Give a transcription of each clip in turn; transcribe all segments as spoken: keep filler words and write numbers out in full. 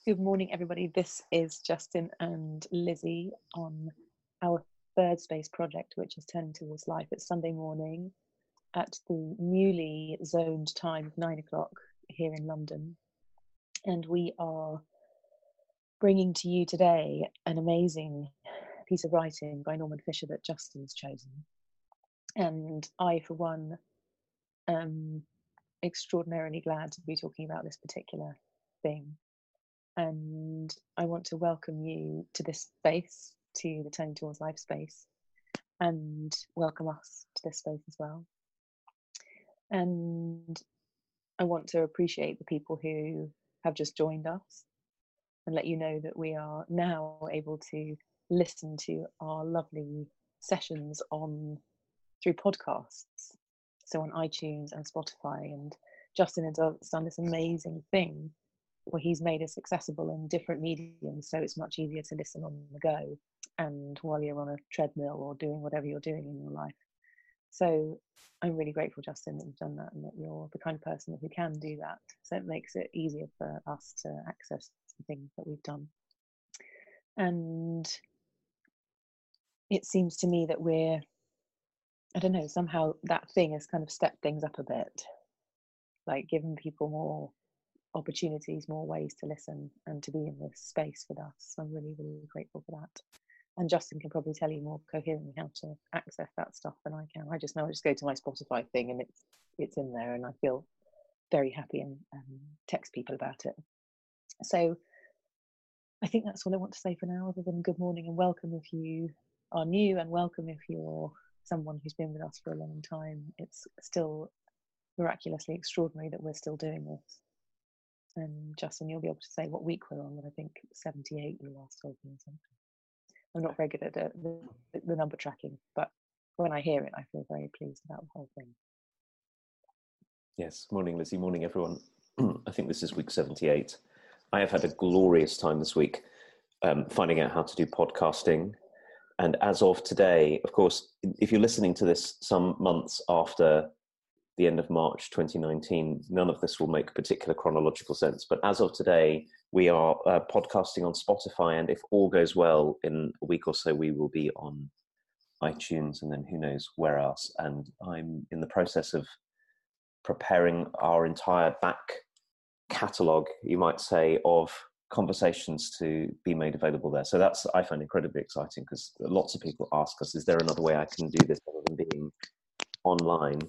Good morning, everybody. This is Justin and Lizzie on our third space project, which is Turning Towards Life. It's Sunday morning at the newly zoned time of nine o'clock here in London. And we are bringing to you today an amazing piece of writing by Norman Fischer that Justin's chosen. And I, for one, am extraordinarily glad to be talking about this particular thing. And I want to welcome you to this space, to the Turning Towards Life space, and welcome us to this space as well. And I want to appreciate the people who have just joined us and let you know that we are now able to listen to our lovely sessions on through podcasts, so on iTunes and Spotify. And Justin has done this amazing thing where he's made us accessible in different mediums, so it's much easier to listen on the go and while you're on a treadmill or doing whatever you're doing in your life. So I'm really grateful, Justin, that you've done that and that you're the kind of person who can do that. So it makes it easier for us to access the things that we've done. And it seems to me that we're, I don't know, somehow that thing has kind of stepped things up a bit, like giving people more opportunities, more ways to listen and to be in this space with us. So I'm really, really grateful for that. And Justin can probably tell you more coherently how to access that stuff than I can. I just know I just go to my Spotify thing and it's it's in there, and I feel very happy and um, text people about it. So I think that's all I want to say for now, other than good morning and welcome if you are new, and welcome if you're someone who's been with us for a long time. It's still miraculously extraordinary that we're still doing this. And Justin, you'll be able to say what week we're on, but I think seventy-eight you last told me something. I'm not very good at the, the, the number tracking, but when I hear it, I feel very pleased about the whole thing. Yes, morning Lizzie, morning everyone. I think this is week seventy-eight. I have had a glorious time this week um, finding out how to do podcasting. And as of today, of course, if you're listening to this some months after the end of March twenty nineteen, none of this will make particular chronological sense. But as of today, we are uh, podcasting on Spotify, and if all goes well, in a week or so, we will be on iTunes, and then who knows where else. And I'm in the process of preparing our entire back catalogue, you might say, of conversations to be made available there. So that's, I find incredibly exciting, because lots of people ask us, is there another way I can do this other than being online?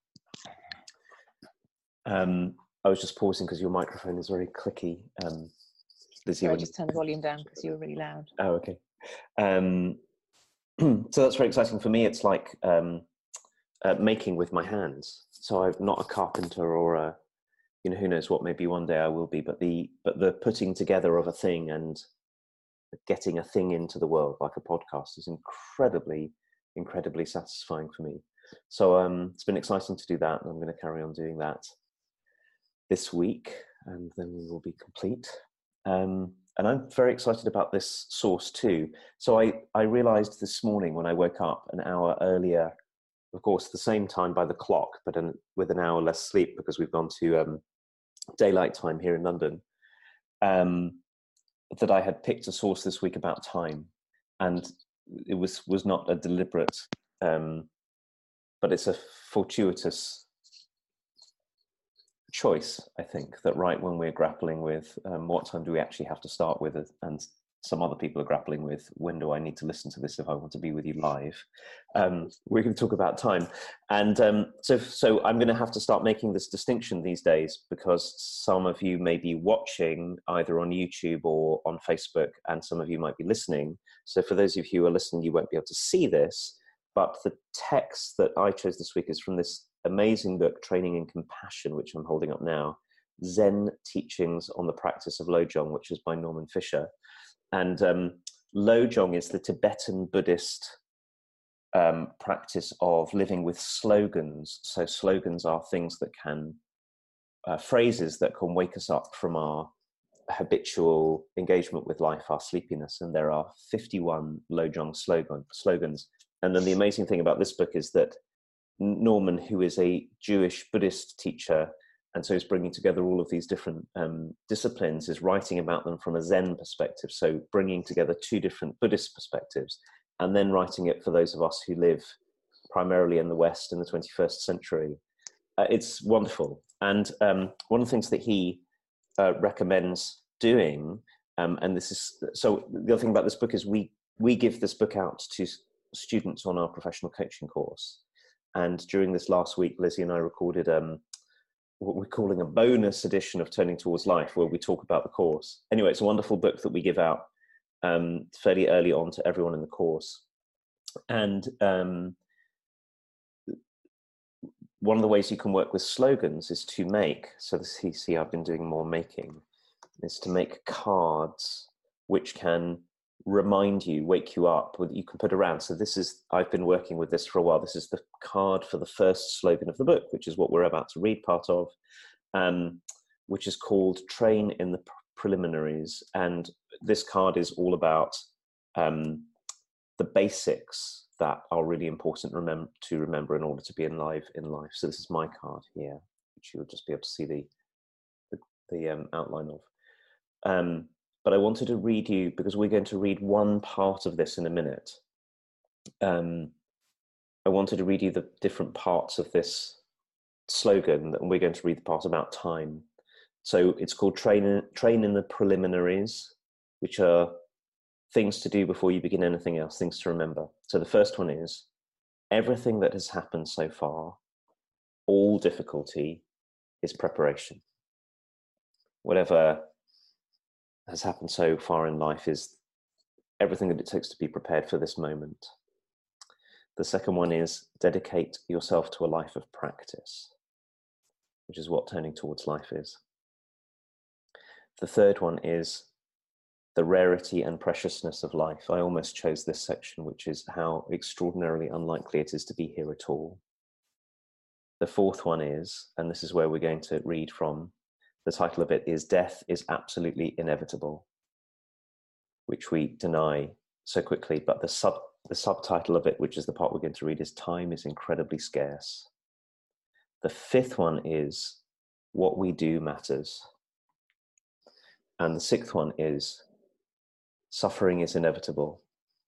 Um, I was just pausing because your microphone is very clicky. Um, Lizzie, so I just turned the volume down because you were really loud. Oh, okay. Um, so that's very exciting for me. It's like um, uh, making with my hands. So I'm not a carpenter or a, you know, who knows what, maybe one day I will be, but the, but the putting together of a thing and getting a thing into the world like a podcast is incredibly, incredibly satisfying for me. So um, it's been exciting to do that, and I'm going to carry on doing that this week, and then we will be complete. Um, and I'm very excited about this source too. So I, I realized this morning when I woke up an hour earlier, of course, the same time by the clock, but an, with an hour less sleep because we've gone to um, daylight time here in London, um, that I had picked a source this week about time. And it was, was not a deliberate, um, but it's a fortuitous choice, I think, that right when we're grappling with um, what time do we actually have to start with, and some other people are grappling with when do I need to listen to this if I want to be with you live, um, we're going to talk about time. And um, so, so I'm going to have to start making this distinction these days, because some of you may be watching either on YouTube or on Facebook, and some of you might be listening. So for those of you who are listening, you won't be able to see this, but the text that I chose this week is from this amazing book, Training in Compassion, which I'm holding up now, Zen Teachings on the Practice of Lojong, which is by Norman Fischer. And um, Lojong is the Tibetan Buddhist um, practice of living with slogans. So slogans are things that can, uh, phrases that can wake us up from our habitual engagement with life, our sleepiness. And there are fifty-one Lojong slogan, slogans. And then the amazing thing about this book is that Norman, who is a Jewish Buddhist teacher, and so he's bringing together all of these different um, disciplines, is writing about them from a Zen perspective, so bringing together two different Buddhist perspectives, and then writing it for those of us who live primarily in the West in the twenty-first century. Uh, it's wonderful. And um, one of the things that he uh, recommends doing, um, and this is, so the other thing about this book is we, we give this book out to students on our professional coaching course. And during this last week, Lizzie and I recorded um, what we're calling a bonus edition of Turning Towards Life, where we talk about the course. Anyway, it's a wonderful book that we give out um, fairly early on to everyone in the course. And um, one of the ways you can work with slogans is to make, so this, you see I've been doing more making, is to make cards which can remind you, wake you up, that you can put around. So this is, I've been working with this for a while. This is the card for the first slogan of the book, which is what we're about to read part of, um, which is called Train in the Preliminaries. And this card is all about um, the basics that are really important remem- to remember in order to be alive in life. So this is my card here, which you'll just be able to see the, the, the um, outline of. Um, But I wanted to read you, because we're going to read one part of this in a minute. Um, I wanted to read you the different parts of this slogan, and we're going to read the part about time. So it's called Train in, Train in the Preliminaries, which are things to do before you begin anything else, things to remember. So the first one is, everything that has happened so far, all difficulty is preparation. Whatever has happened so far in life is everything that it takes to be prepared for this moment. The second one is, dedicate yourself to a life of practice, which is what Turning Towards Life is. The third one is the rarity and preciousness of life. I almost chose this section, which is how extraordinarily unlikely it is to be here at all. The fourth one is, and this is where we're going to read from, the title of it is Death is Absolutely Inevitable, which we deny so quickly, but the sub the subtitle of it, which is the part we're going to read, is Time is Incredibly Scarce. The fifth one is What We Do Matters. And the sixth one is Suffering is Inevitable.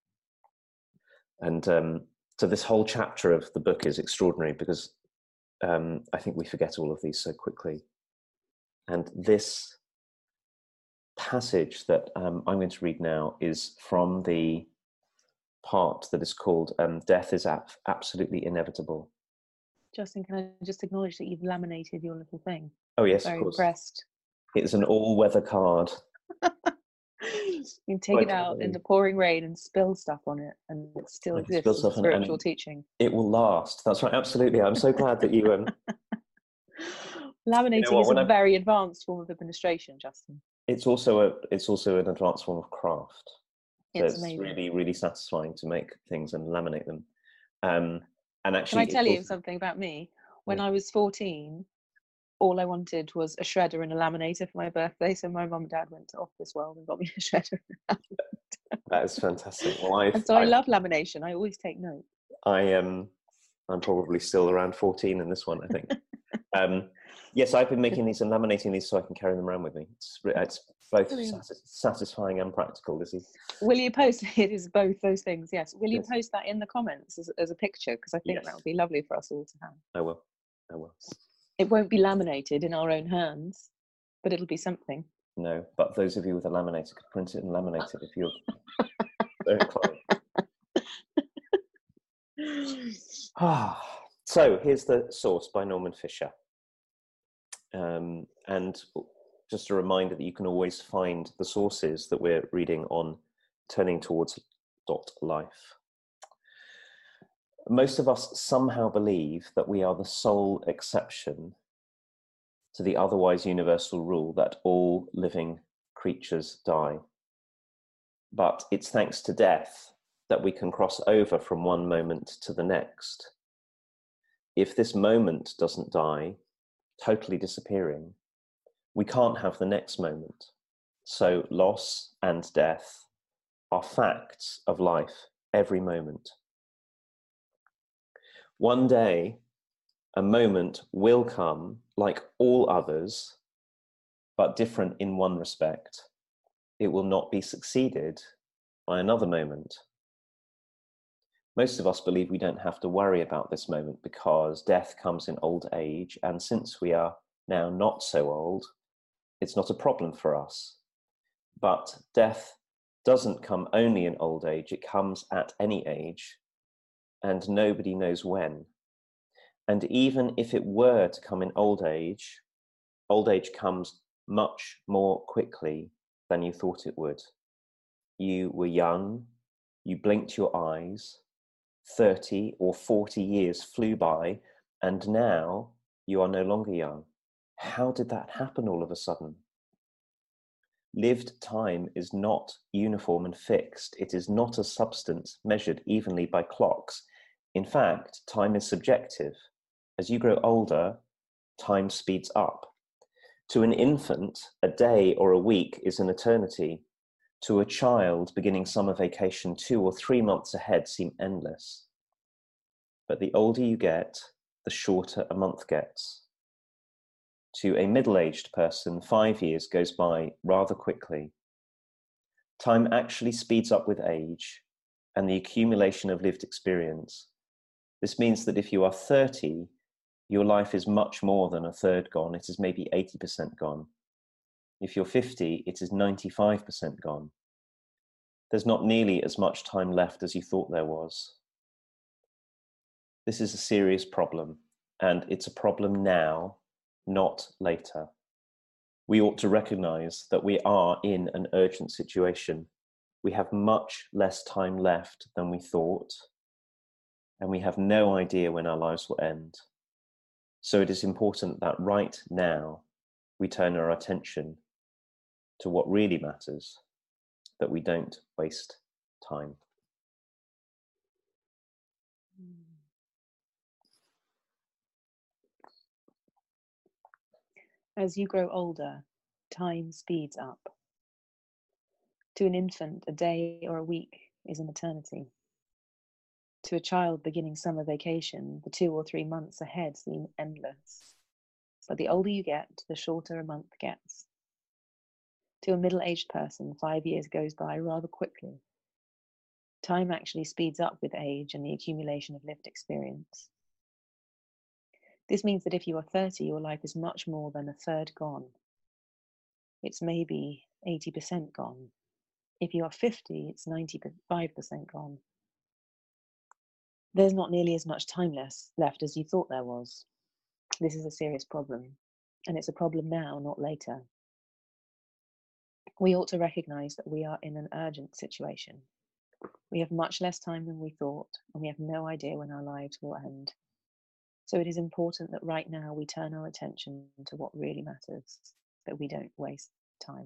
And um, so this whole chapter of the book is extraordinary, because um, I think we forget all of these so quickly. And this passage that um, I'm going to read now is from the part that is called um, Death is ab- Absolutely Inevitable. Justin, can I just acknowledge that you've laminated your little thing? Oh yes, Very of course. impressed. It's an all-weather card. You can take it out in the pouring rain and spill stuff on it, and it still exists as a spiritual teaching. It will last. That's right, absolutely. I'm so glad that you... Um, Laminating you know what, is a I... very advanced form of administration, Justin. It's also a. It's also an advanced form of craft. So it's it's amazing. really, really satisfying to make things and laminate them. Um, and actually, can I tell you also... something about me? When yeah. I was fourteen, all I wanted was a shredder and a laminator for my birthday. So my mum and dad went to Office World and got me a shredder. That is fantastic. Well, I've, and so I I've, love lamination. I always take note. I am. Um, I'm probably still around fourteen in this one, I think. um, yes, I've been making these and laminating these so I can carry them around with me. It's, it's both satis- satisfying and practical, Lizzie. Will you post it? Is both those things? Yes. Will you yes. post that in the comments as, as a picture? Because I think yes. that would be lovely for us all to have. I will. I will. It won't be laminated in our own hands, but it'll be something. No, but those of you with a laminator could print it and laminate it if you're very inclined. Ah, so here's the source by Norman Fisher. Um, and just a reminder that you can always find the sources that we're reading on turning towards dot life. Most of us somehow believe that we are the sole exception to the otherwise universal rule that all living creatures die. But it's thanks to death that we can cross over from one moment to the next. If this moment doesn't die, totally disappearing, we can't have the next moment. So loss and death are facts of life every moment. One day, a moment will come like all others, but different in one respect. It will not be succeeded by another moment. Most of us believe we don't have to worry about this moment because death comes in old age, and since we are now not so old, it's not a problem for us. But death doesn't come only in old age, it comes at any age, and nobody knows when. And even if it were to come in old age, old age comes much more quickly than you thought it would. You were young, you blinked your eyes, thirty or forty years flew by, and now you are no longer young. How did that happen all of a sudden? Lived time is not uniform and fixed. It is not a substance measured evenly by clocks. In fact, time is subjective. As you grow older, time speeds up. To an infant, a day or a week is an eternity. To a child beginning summer vacation two or three months ahead seem endless. But the older you get, the shorter a month gets. To a middle-aged person, five years goes by rather quickly. Time actually speeds up with age and the accumulation of lived experience. This means that if you are thirty, your life is much more than a third gone. It is maybe eighty percent gone. If you're fifty, it is ninety-five percent gone. There's not nearly as much time left as you thought there was. This is a serious problem, and it's a problem now, not later. We ought to recognize that we are in an urgent situation. We have much less time left than we thought, and we have no idea when our lives will end. So it is important that right now we turn our attention to what really matters, that we don't waste time. As you grow older, time speeds up. To an infant, a day or a week is an eternity. To a child beginning summer vacation, the two or three months ahead seem endless. But the older you get, the shorter a month gets. To a middle-aged person, five years goes by rather quickly. Time actually speeds up with age and the accumulation of lived experience. This means that if you are thirty, your life is much more than a third gone. It's maybe eighty percent gone. If you are fifty, it's ninety-five percent gone. There's not nearly as much time left as you thought there was. This is a serious problem, and it's a problem now, not later. We ought to recognize that we are in an urgent situation. We have much less time than we thought, and we have no idea when our lives will end. So it is important that right now we turn our attention to what really matters, that we don't waste time.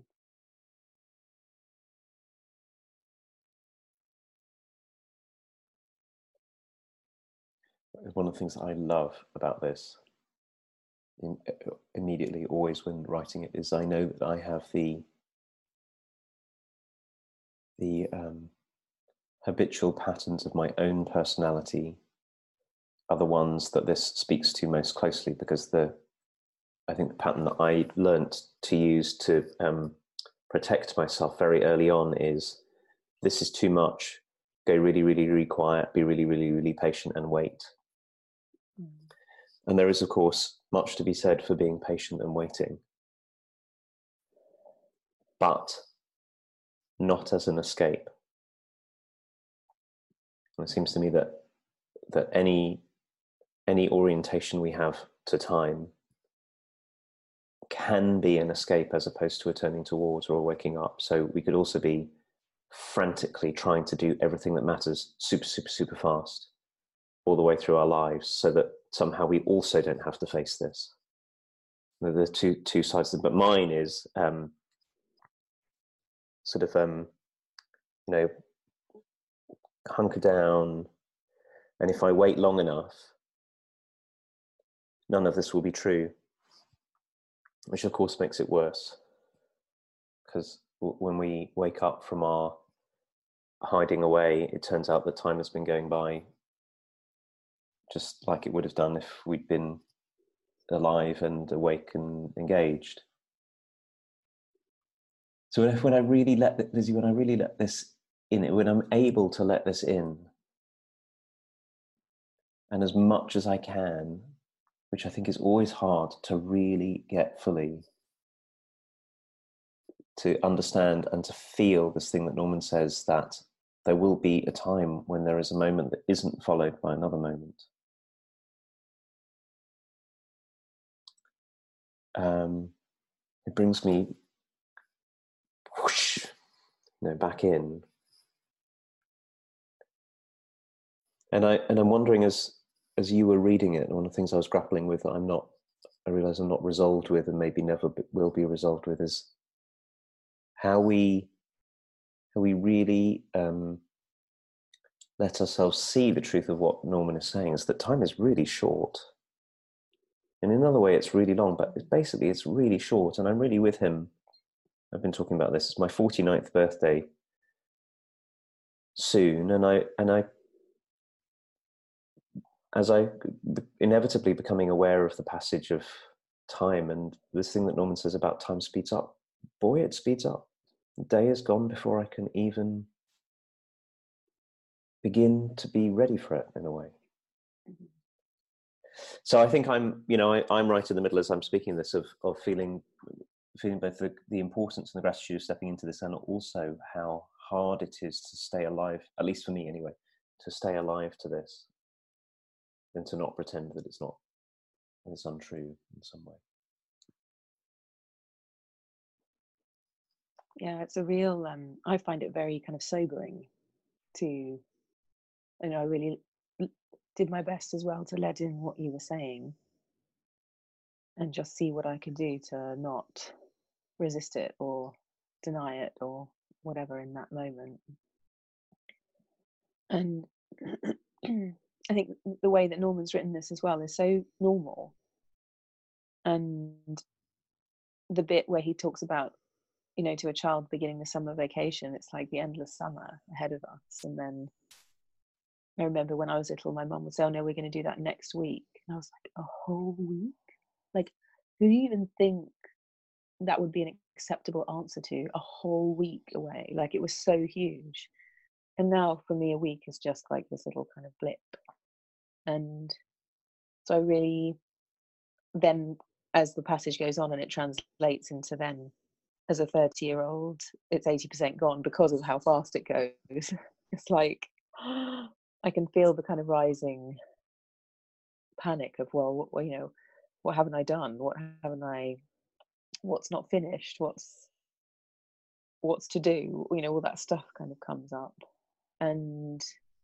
One of the things that I love about this, in, immediately, always when writing it, is I know that I have the the um, habitual patterns of my own personality are the ones that this speaks to most closely, because the I think the pattern that I learnt to use to um, protect myself very early on is, this is too much, go really, really, really quiet, be really, really, really patient and wait. Mm. And there is, of course, much to be said for being patient and waiting, but not as an escape. And it seems to me that that any any orientation we have to time can be an escape as opposed to a turning towards or a waking up. So we could also be frantically trying to do everything that matters super, super, super fast all the way through our lives, so that somehow we also don't have to face this. There's two two sides to it, but mine is um, sort of um, you know, hunker down, and if I wait long enough, none of this will be true, which of course makes it worse, because w- when we wake up from our hiding away, it turns out that time has been going by just like it would have done if we'd been alive and awake and engaged. So when, when I really let Lizzie, when I really let this in, when I'm able to let this in, and as much as I can, which I think is always hard to really get fully, to understand and to feel this thing that Norman says, that there will be a time when there is a moment that isn't followed by another moment. Um, it brings me whoosh, you know, back in. And I and I'm wondering, as as you were reading it, one of the things I was grappling with that I'm not, I realise I'm not resolved with, and maybe never will be resolved with, is how we how we really um, let ourselves see the truth of what Norman is saying, is that time is really short. And in another way, it's really long, but it's basically it's really short. And I'm really with him. I've been talking about this. It's my forty-ninth birthday soon, and I and I. As I inevitably becoming aware of the passage of time and this thing that Norman says about time speeds up, boy, it speeds up. The day is gone before I can even begin to be ready for it, in a way. Mm-hmm. So I think I'm, you know, I, I'm right in the middle as I'm speaking this of of feeling, feeling both the, the importance and the gratitude of stepping into this, and also how hard it is to stay alive, at least for me anyway, to stay alive to this. And to not pretend that it's not, it's untrue in some way. Yeah, it's a real, um, I find it very kind of sobering to, you know, I really did my best as well to let in what you were saying and just see what I could do to not resist it or deny it or whatever in that moment. And I think the way that Norman's written this as well is so normal. And the bit where he talks about, you know, to a child beginning the summer vacation, it's like the endless summer ahead of us. And then I remember when I was little, my mum would say, oh no, we're going to do that next week. And I was like, a whole week? Like, who do you even think that would be an acceptable answer to? A whole week away? Like, it was so huge. And now for me, a week is just like this little kind of blip. And so I really, then as the passage goes on and it translates into then, as a thirty year old, it's eighty percent gone because of how fast it goes. It's like, I can feel the kind of rising panic of, well, what, you know, what haven't I done? What haven't I, what's not finished? What's, what's to do? You know, all that stuff kind of comes up. And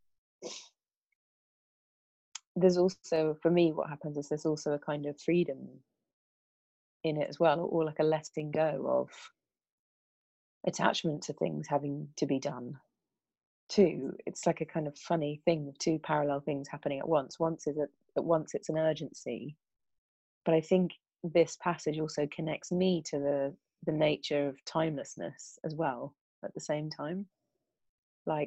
there's also, for me, what happens is there's also a kind of freedom in it as well, or like a letting go of attachment to things having to be done too. It's like a kind of funny thing of two parallel things happening at once. Once is a, at once it's an urgency, but I think this passage also connects me to the the nature of timelessness as well at the same time. Like,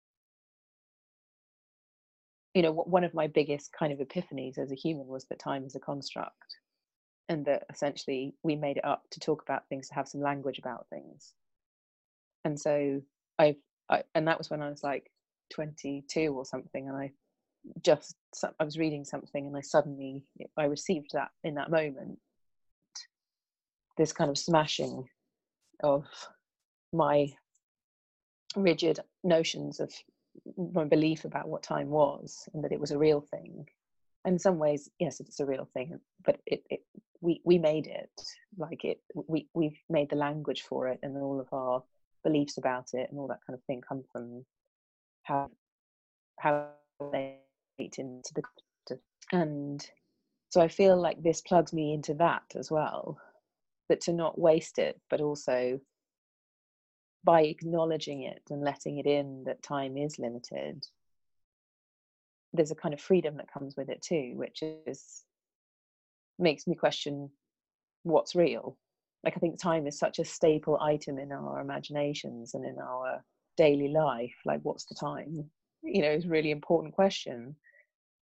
you know, one of my biggest kind of epiphanies as a human was that time is a construct, and that essentially we made it up to talk about things, to have some language about things. And so I've I, and that was when I was like twenty-two or something, and I just I was reading something and I suddenly I received that in that moment, this kind of smashing of my rigid notions of my belief about what time was, and that it was a real thing. In some ways, yes, it's a real thing, but it, it we we made it, like it we we've made the language for it, and all of our beliefs about it and all that kind of thing come from how how they relate into the, and so I feel like this plugs me into that as well, but to not waste it, but also by acknowledging it and letting it in that time is limited, there's a kind of freedom that comes with it too, which is makes me question what's real. Like, I think time is such a staple item in our imaginations and in our daily life. Like, what's the time? You know, is a really important question.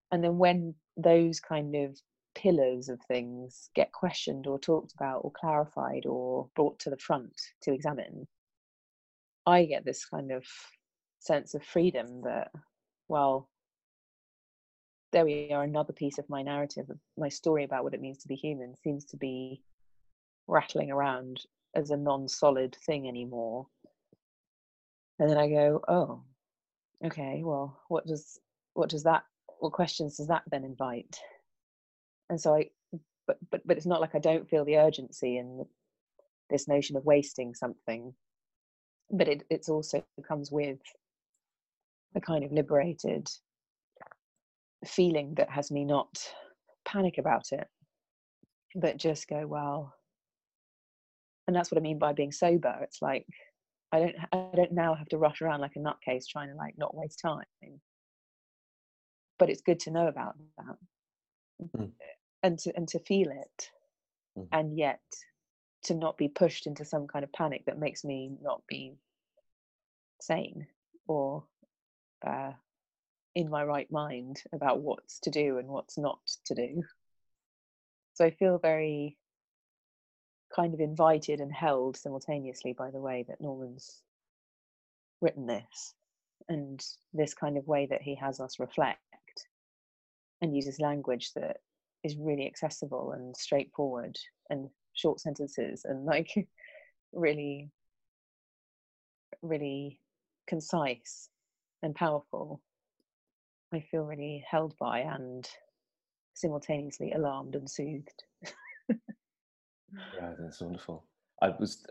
And then when those kind of pillars of things get questioned or talked about or clarified or brought to the front to examine, I get this kind of sense of freedom that, well, there we are, another piece of my narrative, of my story about what it means to be human, seems to be rattling around as a non-solid thing anymore. And then I go, oh, okay, well, what does what does that what questions does that then invite? And so I but but but it's not like I don't feel the urgency and this notion of wasting something, but it it's also comes with a kind of liberated feeling that has me not panic about it, but just go, well, and that's what I mean by being sober. It's like I don't I don't now have to rush around like a nutcase trying to like not waste time. But it's good to know about that. Mm. and to and to feel it, mm. and yet to not be pushed into some kind of panic that makes me not be sane or uh, in my right mind about what's to do and what's not to do. So I feel very kind of invited and held simultaneously by the way that Norman's written this, and this kind of way that he has us reflect and uses language that is really accessible and straightforward and short sentences and like really, really concise and powerful. I feel really held by and simultaneously alarmed and soothed. Yeah, that's wonderful. I was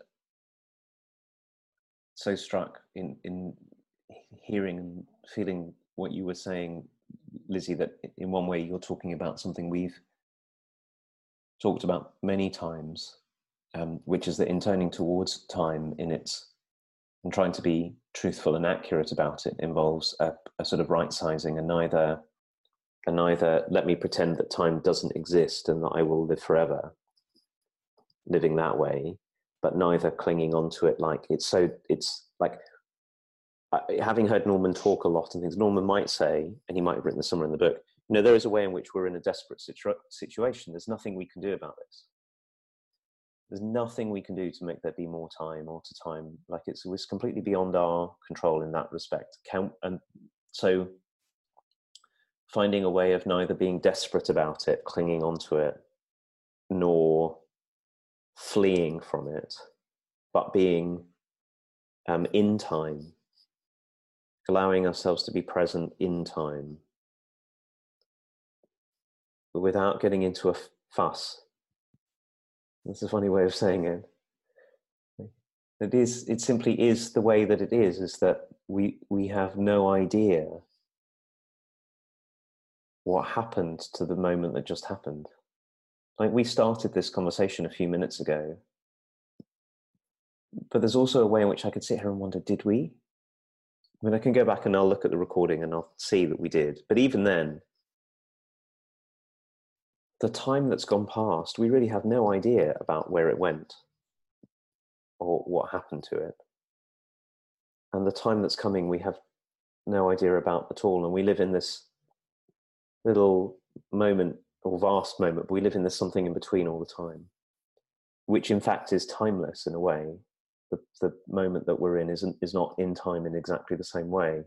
so struck in in hearing and feeling what you were saying, Lizzie, that in one way you're talking about something we've talked about many times, um, which is that in turning towards time in its and trying to be truthful and accurate about it involves a, a sort of right sizing, and neither and neither let me pretend that time doesn't exist and that I will live forever living that way, but neither clinging onto it like it's so it's like uh, having heard Norman talk a lot and things, Norman might say, and he might have written this somewhere in the book, you know, there is a way in which we're in a desperate situ- situation. There's nothing we can do about this. There's nothing we can do to make there be more time or to time. Like it's, it's completely beyond our control in that respect. Can, and so finding a way of neither being desperate about it, clinging onto it, nor fleeing from it, but being um, in time, allowing ourselves to be present in time without getting into a fuss. That's a funny way of saying it. It is, it simply is the way that it is, is that we, we have no idea what happened to the moment that just happened. Like we started this conversation a few minutes ago, but there's also a way in which I could sit here and wonder, did we? I mean, I can go back and I'll look at the recording and I'll see that we did. But even then, the time that's gone past, we really have no idea about where it went or what happened to it. And the time that's coming, we have no idea about at all. And we live in this little moment or vast moment, but we live in this something in between all the time, which in fact is timeless in a way. The, the moment that we're in isn't, is not in time in exactly the same way.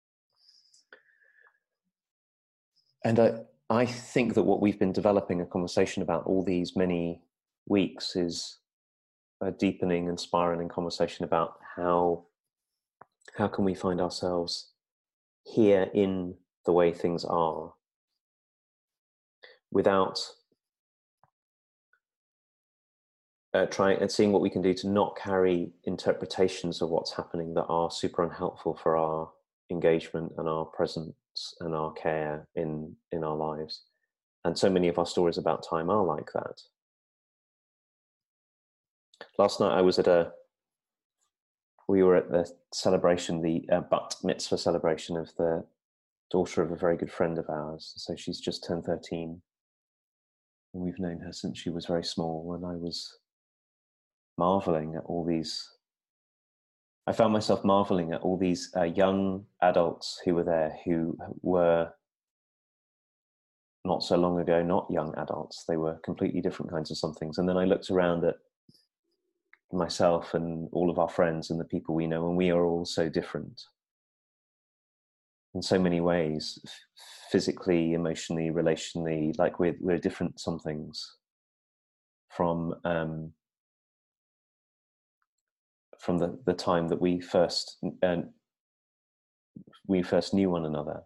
And I, I think that what we've been developing a conversation about all these many weeks is a deepening and spiraling conversation about how, how can we find ourselves here in the way things are without uh, trying and seeing what we can do to not carry interpretations of what's happening that are super unhelpful for our engagement and our presence and our care in, in our lives. And so many of our stories about time are like that. Last night I was at a, we were at the celebration, the uh, bat mitzvah celebration of the daughter of a very good friend of ours. So she's just turned thirteen. And we've known her since she was very small. And I was marveling at all these, I found myself marveling at all these uh, young adults who were there, who were not so long ago, not young adults. They were completely different kinds of somethings. And then I looked around at myself and all of our friends and the people we know, and we are all so different in so many ways, physically, emotionally, relationally. Like we're we're different somethings from um, from the, the time that we first uh, we first knew one another.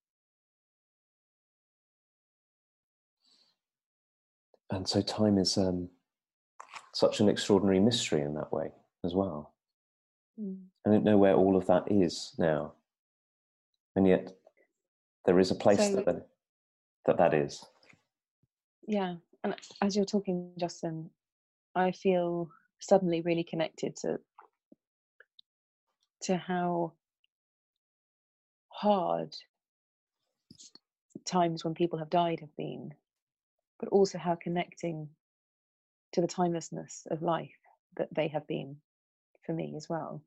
And so time is um, such an extraordinary mystery in that way as well. Mm. I don't know where all of that is now. And yet there is a place so, that, that that that is. Yeah. And as you're talking, Justin, I feel suddenly really connected to to how hard times when people have died have been, but also how connecting to the timelessness of life that they have been for me as well.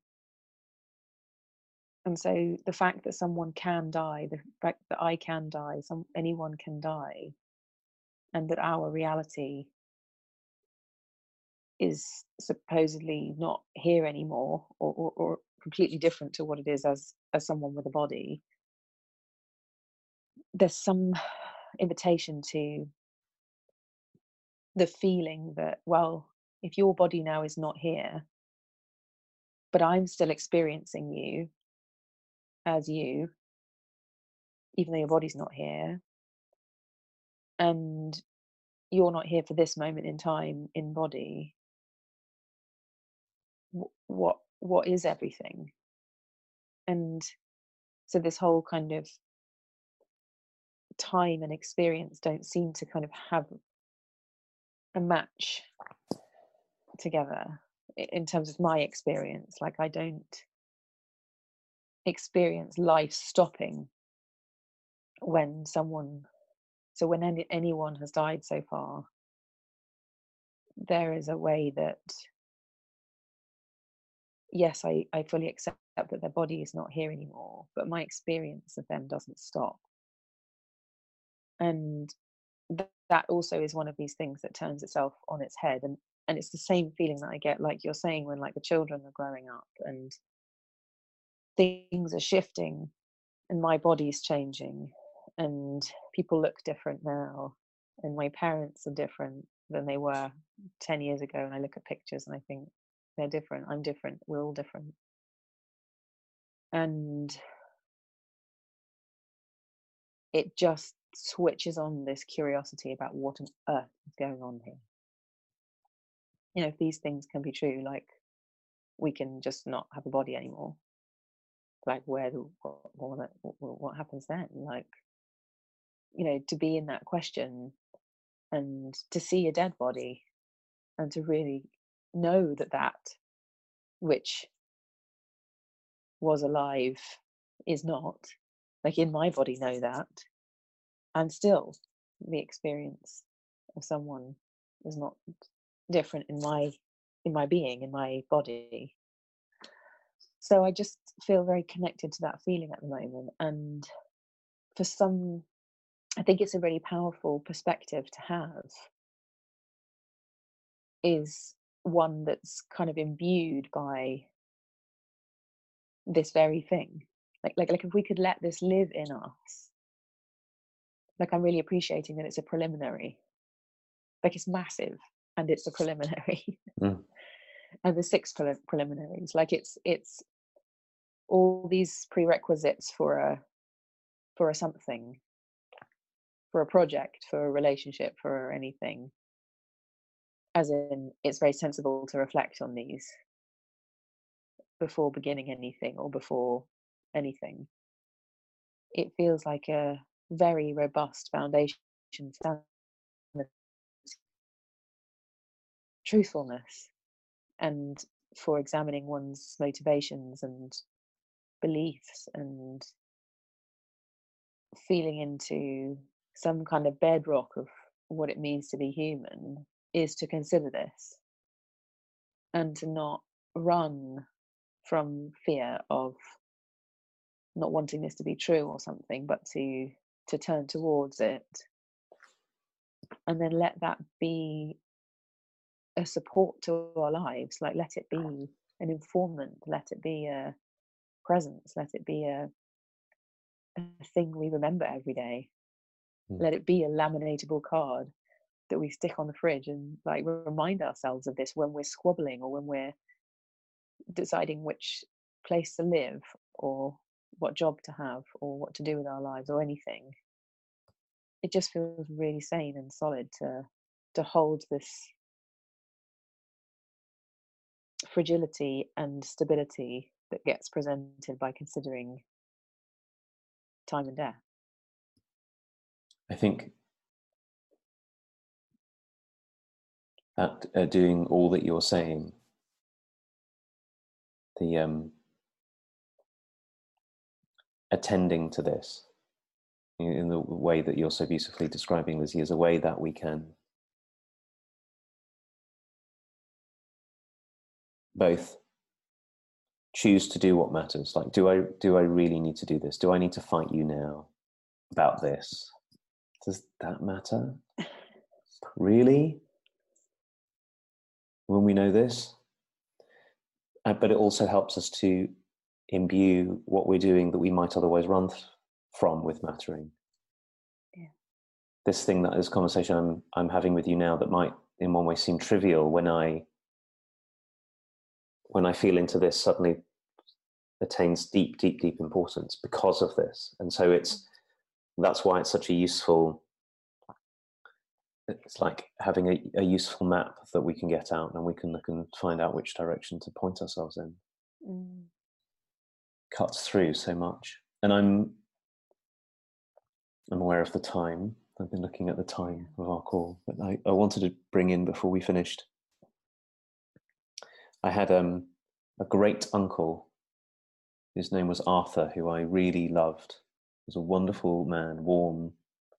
And so the fact that someone can die, the fact that I can die, some anyone can die, and that our reality is supposedly not here anymore, or, or, or completely different to what it is as as someone with a body, there's some invitation to the feeling that, well, if your body now is not here, but I'm still experiencing you as you, even though your body's not here, and you're not here for this moment in time in body, what what is everything? And so this whole kind of time and experience don't seem to kind of have a match together in terms of my experience. Like I don't experience life stopping when someone so when any, anyone has died so far, there is a way that, yes, I, I fully accept that their body is not here anymore, but my experience of them doesn't stop. And th- that also is one of these things that turns itself on its head. And, and it's the same feeling that I get, like you're saying, when like the children are growing up and things are shifting and my body's changing and people look different now and my parents are different than they were ten years ago, and I look at pictures and I think they're different, I'm different, we're all different. And it just switches on this curiosity about what on earth is going on here. You know, if these things can be true, like we can just not have a body anymore, like where the, what, what, what happens then? Like, you know, to be in that question and to see a dead body and to really know that that which was alive is not, like in my body know that, and still the experience of someone is not different in my in my being, in my body. So I just feel very connected to that feeling at the moment, and for some, I think it's a really powerful perspective to have, is one that's kind of imbued by this very thing. Like, like, like if we could let this live in us, like I'm really appreciating that it's a preliminary. Like it's massive and it's a preliminary. Mm. And the six pre- preliminaries, like it's it's all these prerequisites for a for a something, for a project, for a relationship, for anything. As in, it's very sensible to reflect on these before beginning anything or before anything. It feels like a very robust foundation for truthfulness and for examining one's motivations and beliefs and feeling into some kind of bedrock of what it means to be human, is to consider this and to not run from fear of not wanting this to be true or something, but to to turn towards it and then let that be a support to our lives. Like, let it be an informant, let it be a presence, let it be a, a thing we remember every day. Mm. Let it be a laminatable card that we stick on the fridge and like remind ourselves of this when we're squabbling or when we're deciding which place to live or what job to have or what to do with our lives or anything. It just feels really sane and solid to to hold this fragility and stability that gets presented by considering time and death. I think that uh, doing all that you're saying, the um, attending to this in the way that you're so beautifully describing, Lizzie, is a way that we can both choose to do what matters. Like, do I do I really need to do this? Do I need to fight you now about this? Does that matter? Really? When we know this? Uh, but it also helps us to imbue what we're doing that we might otherwise run th- from with mattering. Yeah. This thing, that this conversation I'm I'm having with you now, that might in one way seem trivial, when I when I feel into this, suddenly attains deep, deep, deep importance because of this. And so it's that's why it's such a useful, it's like having a, a useful map that we can get out and we can look and find out which direction to point ourselves in. Mm. Cuts through so much. And I'm I'm aware of the time. I've been looking at the time of our call, but I, I wanted to bring in before we finished. I had um, a great uncle. His name was Arthur, who I really loved. He was a wonderful man, warm,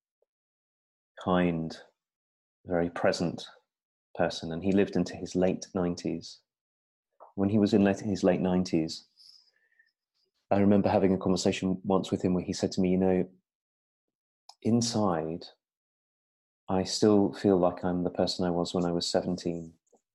kind, very present person, and he lived into his late nineties. When he was in his late nineties, I remember having a conversation once with him where he said to me, you know, inside, I still feel like I'm the person I was when I was seventeen.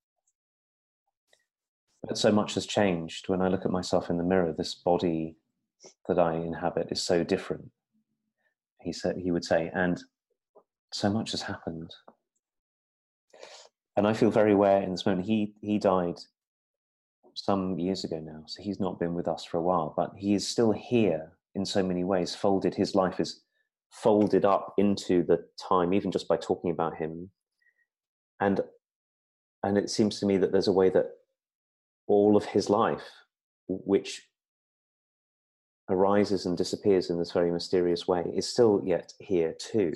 But so much has changed. When I look at myself in the mirror, this body that I inhabit is so different. He said, he would say, and so much has happened. And I feel very aware in this moment. He he died some years ago now, so he's not been with us for a while, but he is still here in so many ways. Folded, his life is folded up into the time, even just by talking about him. And and it seems to me that there's a way that all of his life, which arises and disappears in this very mysterious way, is still yet here too.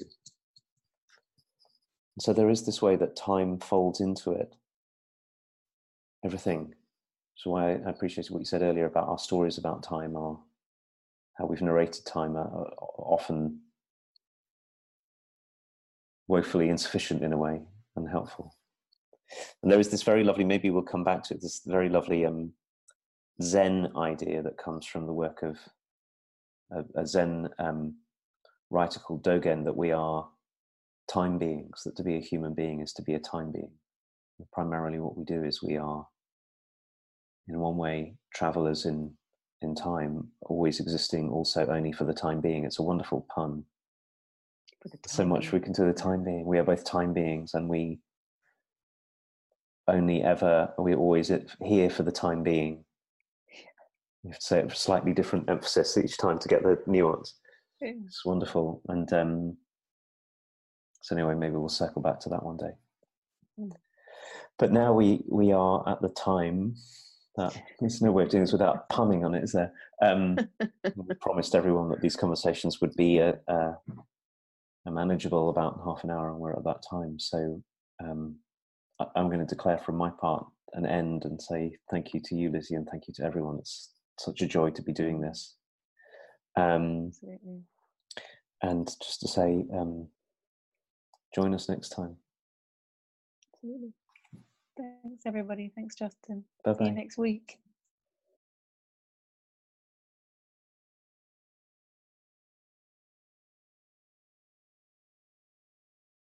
So there is this way that time folds into it, everything. So why I appreciated what you said earlier about our stories about time, our how we've narrated time are often woefully insufficient in a way, unhelpful. And there is this very lovely, maybe we'll come back to it, this very lovely um, Zen idea that comes from the work of a, a Zen um, writer called Dogen, that we are time beings, that to be a human being is to be a time being. And primarily what we do is we are, in one way, travelers in, in time, always existing also only for the time being. It's a wonderful pun. So much we can do the time being. We are both time beings, and we only ever, we're always here for the time being. You have to say it with slightly different emphasis each time to get the nuance. Yeah. It's wonderful. And um, so anyway, maybe we'll circle back to that one day. Mm. But now we we are at the time that, there's no way of doing this without punning on it, is there? Um, we promised everyone that these conversations would be a, a, a manageable about half an hour, and we're at that time. So um, I, I'm going to declare from my part an end and say thank you to you, Lizzie, and thank you to everyone. It's such a joy to be doing this. Um, Absolutely. And just to say, um, join us next time. Absolutely. Thanks, everybody. Thanks, Justin. Bye-bye. See you next week.